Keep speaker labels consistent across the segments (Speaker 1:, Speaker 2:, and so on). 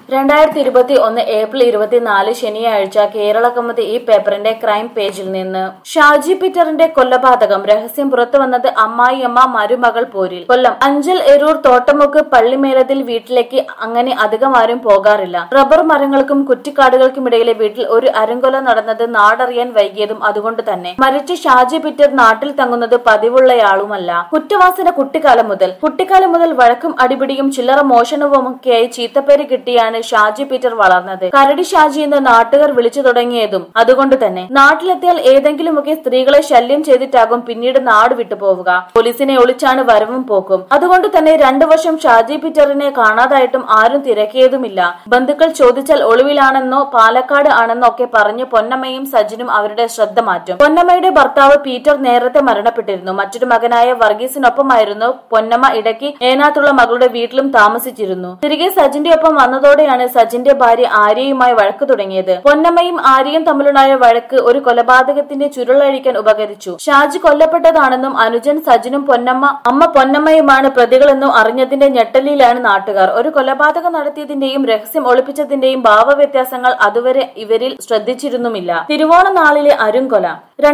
Speaker 1: 2021 April 24 ശനിയാഴ്ച കേരള കൗമുദി ഈ പേപ്പറിന്റെ ക്രൈം പേജിൽ നിന്ന്. ഷാജി പീറ്ററിന്റെ കൊലപാതകം രഹസ്യം പുറത്തുവന്നത് അമ്മായിയമ്മ മരുമകൾ പോരിൽ. കൊല്ലം അഞ്ചൽ എരൂർ തോട്ടമുക്ക് പള്ളിമേലതിൽ വീട്ടിലേക്ക് അങ്ങനെ അധികം ആരും പോകാറില്ല. റബ്ബർ മരങ്ങൾക്കും കുറ്റിക്കാടുകൾക്കുമിടയിലെ വീട്ടിൽ ഒരു അരങ്കൊല നടന്നത് നാടറിയാൻ വൈകിയതും അതുകൊണ്ട് തന്നെ. മരിച്ച ഷാജി പീറ്റർ നാട്ടിൽ തങ്ങുന്നത് പതിവുള്ളയാളുമല്ല. കുറ്റവാസന കുട്ടിക്കാലം മുതൽ വഴക്കും അടിപിടിയും ചില്ലറ മോഷണവുമൊക്കെയായി ചീത്തപ്പേര് കിട്ടിയാണ് ഷാജി പീറ്റർ വളർന്നത്. കരടി ഷാജി എന്ന് നാട്ടുകാർ വിളിച്ചു തുടങ്ങിയതും അതുകൊണ്ട് തന്നെ. നാട്ടിലെത്തിയാൽ ഏതെങ്കിലുമൊക്കെ സ്ത്രീകളെ ശല്യം ചെയ്തിട്ടാകും പിന്നീട് നാട് വിട്ടുപോവുക. പോലീസിനെ ഒളിച്ചാണ് വരവും പോക്കും. അതുകൊണ്ട് തന്നെ 2 വർഷം ഷാജി പീറ്ററിനെ കാണാതായിട്ടും ആരും തിരക്കിയതുമില്ല. ബന്ധുക്കൾ ചോദിച്ചാൽ ഒളിവിലാണെന്നോ പാലക്കാട് ആണെന്നോ ഒക്കെ പറഞ്ഞ് പൊന്നമ്മയും സജിനും അവരുടെ ശ്രദ്ധ മാറ്റും. പൊന്നമ്മയുടെ ഭർത്താവ് പീറ്റർ നേരത്തെ മരണപ്പെട്ടിരുന്നു. മറ്റൊരു മകനായ വർഗീസിനൊപ്പമായിരുന്നു പൊന്നമ്മ ഇടയ്ക്ക് ഏനാത്തുള്ള മകളുടെ വീട്ടിലും താമസിച്ചിരുന്നു. തിരികെ സജിന്റെ ഒപ്പം വന്നതോടെയാണ് സജിന്റെ ഭാര്യ ആര്യയുമായി വഴക്ക് തുടങ്ങിയത്. പൊന്നമ്മയും ആര്യയും തമ്മിലുണ്ടായ വഴക്ക് ഒരു കൊലപാതകത്തിന്റെ ചുരുളഴിക്കാൻ ഉപകരിച്ചു. ഷാജി കൊല്ലപ്പെട്ടതാണെന്നും അനുജൻ സജിനും അമ്മ പൊന്നമ്മയുമാണ് പ്രതികളെന്നും അറിഞ്ഞതിന്റെ ഞെട്ടലിലാണ് നാട്ടുകാർ. ഒരു കൊലപാതകം നടത്തിയതിന്റെയും രഹസ്യം ഒളിപ്പിച്ചതിന്റെയും ഭാവവ്യത്യാസങ്ങൾ അതുവരെ ഇവരിൽ ശ്രദ്ധിച്ചിരുന്നുമില്ല. തിരുവോണ നാളിലെ അരുംകൊല.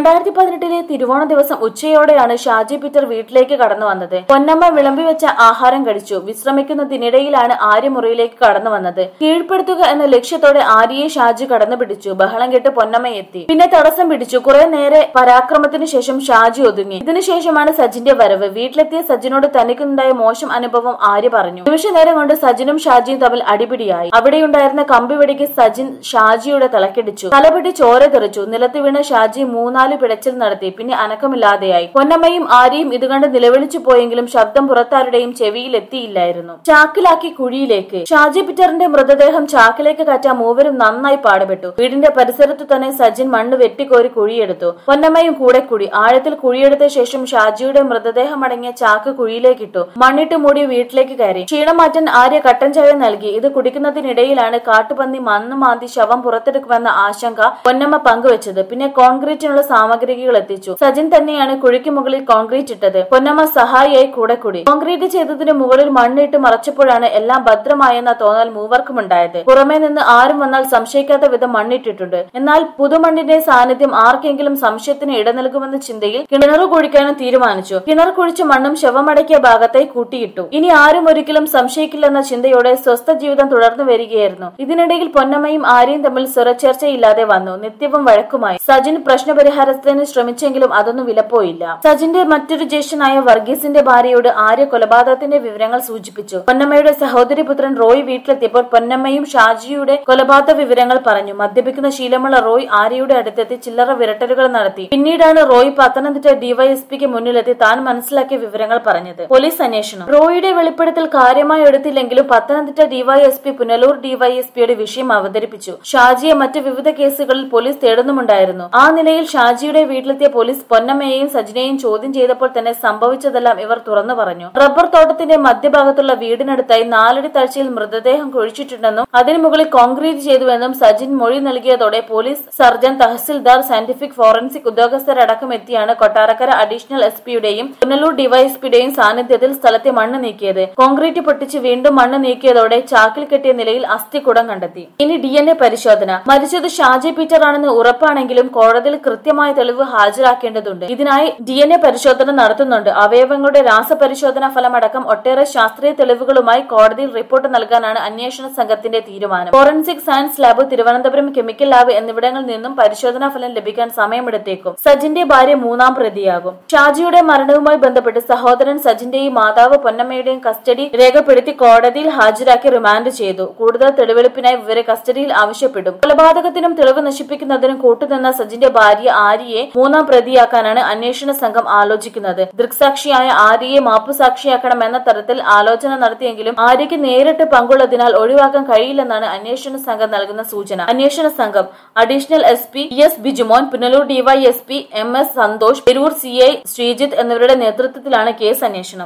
Speaker 1: 2018 തിരുവോണ ദിവസം ഉച്ചയോടെയാണ് ഷാജി പീറ്റർ വീട്ടിലേക്ക് കടന്നു വന്നത്. പൊന്നമ്മ വിളമ്പി വെച്ച ആഹാരം കഴിച്ചു. വിശ്രമിക്കുന്നതിനിടയിലാണ് ആര്യ മുറിയിലേക്ക് കടന്നു വന്നത്. കീഴ്പ്പെടുത്തുക എന്ന ലക്ഷ്യത്തോടെ ആര്യയെ ഷാജി കടന്നു പിടിച്ചു. ബഹളം കേട്ട് പൊന്നമ്മ എത്തി. പിന്നെ തടസ്സം പിടിച്ചു. കുറെ നേരെ പരാക്രമത്തിന് ശേഷം ഷാജി ഒതുങ്ങി. ഇതിനുശേഷമാണ് സജിന്റെ വരവ്. വീട്ടിലെത്തിയ സജിനോട് തനിക്കുണ്ടായ മോശം അനുഭവം ആര്യ പറഞ്ഞു. നിമിഷനേരം കൊണ്ട് സജിനും ഷാജിയും തമ്മിൽ അടിപിടിയായി. അവിടെയുണ്ടായിരുന്ന കമ്പിവെടിക്ക് സജിൻ ഷാജിയുടെ തലക്കടിച്ചു. തലപിടി ചോര തെറിച്ചു. നിലത്ത് വീണ ഷാജി 3-4 പിടച്ചിൽ നടത്തി. പിന്നെ അനക്കമില്ലാതെയായി. പൊന്നമ്മയും ആര്യയും ഇതുകണ്ട് നിലവിളിച്ചു പോയെങ്കിലും ശബ്ദം പുറത്താരുടെയും ചെവിയിൽ എത്തിയില്ലായിരുന്നു. ചാക്കിലാക്കി കുഴിയിലേക്ക്. ഷാജി പീറ്ററിന്റെ മൃതദേഹം ചാക്കിലേക്ക് കയറ്റാൻ മൂവരും നന്നായി പാടുപെട്ടു. വീടിന്റെ പരിസരത്തു തന്നെ സജിൻ മണ്ണ് വെട്ടിക്കോരി കുഴിയെടുത്തു. പൊന്നമ്മയും കൂടെ കുഴി. ആഴത്തിൽ കുഴിയെടുത്ത ശേഷം ഷാജിയുടെ മൃതദേഹം അടങ്ങിയ ചാക്ക് കുഴിയിലേക്കിട്ടു. മണ്ണിട്ട് മൂടി വീട്ടിലേക്ക് കയറി. ക്ഷീണം മാറ്റാൻ ആര്യ കട്ടൻ ചായ നൽകി. ഇത് കുടിക്കുന്നതിനിടയിലാണ് കാട്ടുപന്നി മണ്ണ് മാന്തി ശവം പുറത്തെടുക്കുമെന്ന ആശങ്ക പൊന്നമ്മ പങ്കുവച്ചത്. പിന്നെ കോൺക്രീറ്റിനുള്ള സാമഗ്രികൾ എത്തിച്ചു. സജിൻ തന്നെയാണ് കുഴിക്ക് മുകളിൽ കോൺക്രീറ്റ് ഇട്ടത്. പൊന്നമ്മ സഹായിയായി കൂടെ കൂടി. കോൺക്രീറ്റ് ചെയ്തതിന് മുകളിൽ മണ്ണിട്ട് മറച്ചപ്പോഴാണ് എല്ലാം ഭദ്രമായെന്ന തോന്നൽ മൂവർക്കുമുണ്ടായത്. പുറമേ നിന്ന് ആരും വന്നാൽ സംശയിക്കാത്ത വിധം മണ്ണിട്ടിട്ടുണ്ട്. എന്നാൽ പുതുമണ്ണിന്റെ സാന്നിധ്യം ആർക്കെങ്കിലും സംശയത്തിന് ഇട നൽകുമെന്ന ചിന്തയിൽ കിണർ കുഴിക്കാനും തീരുമാനിച്ചു. കിണർ കുഴിച്ച മണ്ണും ശവമടക്കിയ ഭാഗത്തായി കൂട്ടിയിട്ടു. ഇനി ആരും ഒരിക്കലും സംശയിക്കില്ലെന്ന ചിന്തയോടെ സ്വസ്ഥ ജീവിതം തുടർന്നു വരികയായിരുന്നു. ഇതിനിടയിൽ പൊന്നമ്മയും ആര്യയും തമ്മിൽ സ്വരച്ചേർച്ചയില്ലാതെ വന്നു. നിത്യവും വഴക്കുമായി. സജിൻ പ്രശ്നപരിഹാരത്തിന് ശ്രമിച്ചെങ്കിലും അതൊന്നും വിലപ്പോയില്ല. സജിന്റെ മറ്റൊരു ജ്യേഷ്ഠനായ വർഗീസിന്റെ ഭാര്യയോട് ആര്യ കൊലപാതകത്തിന്റെ വിവരങ്ങൾ സൂചിപ്പിച്ചു. പൊന്നമ്മയുടെ സഹോദരി പുത്രൻ റോയ് വീട്ടിലെത്തിയപ്പോൾ പൊന്നമ്മയും ഷാജിയുടെ കൊലപാതക വിവരങ്ങൾ പറഞ്ഞു. മദ്യപിക്കുന്ന ശീലമുള്ള റോയ് ആര്യയുടെ അടുത്തെത്തി ചില്ലറ വിരട്ടലുകൾ നടത്തി. പിന്നീടാണ് റോയ് പത്തനംതിട്ട ഡിവൈഎസ്പിക്ക് മുന്നിലെത്തി താൻ മനസ്സിലാക്കിയ വിവരങ്ങൾ പറഞ്ഞത്. പോലീസ് അന്വേഷണം. റോയിയുടെ വെളിപ്പെടുത്തൽ കാര്യമായി എടുത്തില്ലെങ്കിലും പത്തനംതിട്ട ഡിവൈഎസ്പി പുനലൂർ ഡിവൈഎസ്പിയുടെ വിഷയം അവതരിപ്പിച്ചു. ഷാജിയെ മറ്റ് വിവിധ കേസുകളിൽ പോലീസ് തേടുന്നുമുണ്ടായിരുന്നു. ആ നിലയിൽ ഷാജിയുടെ വീട്ടിലെത്തിയ പോലീസ് പൊന്നമ്മയെയും സജിനെയും ചോദ്യം ചെയ്തപ്പോൾ തന്നെ സംഭവിച്ചതെല്ലാം ഇവർ തുറന്നു പറഞ്ഞു. റബ്ബർ തോട്ടത്തിന്റെ മധ്യഭാഗത്തുള്ള വീടിനടുത്തായി 4 അടി താഴ്ചയിൽ മൃതദേഹം കുഴിച്ചിട്ടുണ്ടെന്നും അതിനു മുകളിൽ കോൺക്രീറ്റ് ചെയ്തുവെന്നും സജിൻ മൊഴി നൽകിയതോടെ police surgeon, tahsildar, scientific forensic ഉദ്യോഗസ്ഥരടക്കം എത്തിയാണ് കൊട്ടാരക്കര അഡീഷണൽ എസ്പിയുടെയും പുനലൂർ ഡിവൈഎസ്പിയുടെയും സാന്നിധ്യത്തിൽ സ്ഥലത്തെ മണ്ണ് നീക്കിയത്. കോൺക്രീറ്റ് പൊട്ടിച്ച് വീണ്ടും മണ്ണ് നീക്കിയതോടെ ചാക്കിൽ കെട്ടിയ നിലയിൽ അസ്ഥികുടം കണ്ടെത്തി. ഇനി DNA പരിശോധന. മരിച്ചത് ഷാജി പീറ്റർ ആണെന്ന് ഉറപ്പാണെങ്കിലും കോടതിയിൽ കൃത്യമായ തെളിവ് ഹാജരാക്കേണ്ടതുണ്ട്. ഇതിനായി DNA പരിശോധന നടത്തുന്നുണ്ട്. അവയവങ്ങളുടെ രാസപരിശോധനാ ഫലമടക്കം ഒട്ടേറെ ശാസ്ത്രീയ തെളിവുകളുമായി കോടതിയിൽ റിപ്പോർട്ട് നൽകാനാണ് അന്വേഷണ സംഘത്തിന്റെ തീരുമാനം. Forensic science lab, Thiruvananthapuram chemical lab എന്നിവിടങ്ങളിൽ നിന്നും പരിശോധനാ ഫലം ലഭിക്കാൻ സമയമെടുത്തേക്കും. സജിന്റെ ഭാര്യ 3-ാം പ്രതിയാകും. ഷാജിയുടെ മരണവുമായി ബന്ധപ്പെട്ട് സഹോദരൻ സജിന്റെയും മാതാവ് പൊന്നമ്മയുടെയും കസ്റ്റഡി രേഖപ്പെടുത്തി കോടതിയിൽ ഹാജരാക്കി റിമാൻഡ് ചെയ്തു. കൂടുതൽ തെളിവെടുപ്പിനായി ഇവരെ കസ്റ്റഡിയിൽ ആവശ്യപ്പെടും. കൊലപാതകത്തിനും തെളിവ് നശിപ്പിക്കുന്നതിനും കൂട്ടുനിന്ന സജിന്റെ ഭാര്യ ആര്യയെ 3-ാം പ്രതിയാക്കാനാണ് അന്വേഷണ സംഘം ആലോചിക്കുന്നത്. ദൃക്സാക്ഷിയായ ആര്യയെ മാപ്പുസാക്ഷിയാക്കണമെന്ന തരത്തിൽ ആലോചന നടത്തിയെങ്കിലും ആര്യയ്ക്ക് നേരിട്ട് പങ്കുള്ളതിനാൽ ഒഴിവാക്കാൻ കഴിയില്ലെന്നാണ് അന്വേഷണ സംഘം നൽകുന്ന സൂചന. അന്വേഷണ സംഘം additional SP PS Bijumon, Punalur DYSP MS Santhosh, Eroor CI Sreejith എന്നിവരുടെ നേതൃത്വത്തിലാണ് കേസ് അന്വേഷണം.